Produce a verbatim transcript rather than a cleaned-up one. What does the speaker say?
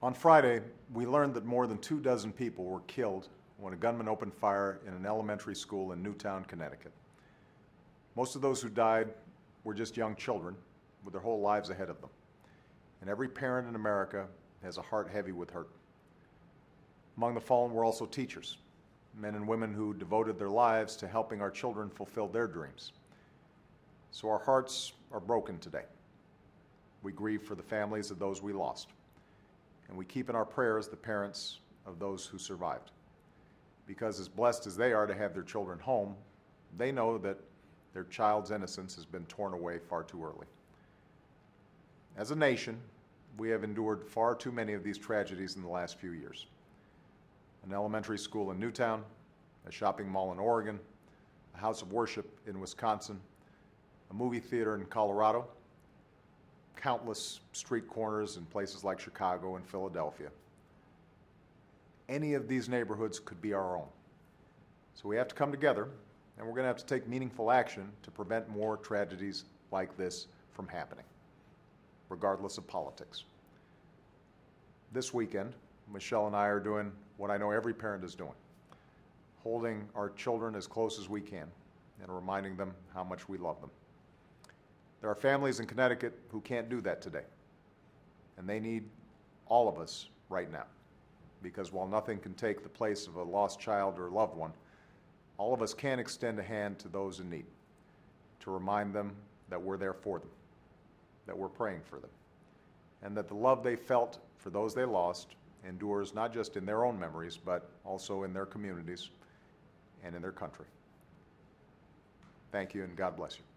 On Friday, we learned that more than two dozen people were killed when a gunman opened fire in an elementary school in Newtown, Connecticut. Most of those who died were just young children with their whole lives ahead of them. And every parent in America has a heart heavy with hurt. Among the fallen were also teachers, men and women who devoted their lives to helping our children fulfill their dreams. So our hearts are broken today. We grieve for the families of those we lost, and we keep in our prayers the parents of those who survived. Because as blessed as they are to have their children home, they know that their child's innocence has been torn away far too early. As a nation, we have endured far too many of these tragedies in the last few years. An elementary school in Newtown, a shopping mall in Oregon, a house of worship in Wisconsin, a movie theater in Colorado, countless street corners in places like Chicago and Philadelphia. Any of these neighborhoods could be our own. So we have to come together, and we're going to have to take meaningful action to prevent more tragedies like this from happening, regardless of politics. This weekend, Michelle and I are doing what I know every parent is doing, holding our children as close as we can and reminding them how much we love them. There are families in Connecticut who can't do that today, and they need all of us right now, because while nothing can take the place of a lost child or loved one, all of us can extend a hand to those in need, to remind them that we're there for them, that we're praying for them, and that the love they felt for those they lost endures not just in their own memories, but also in their communities and in their country. Thank you, and God bless you.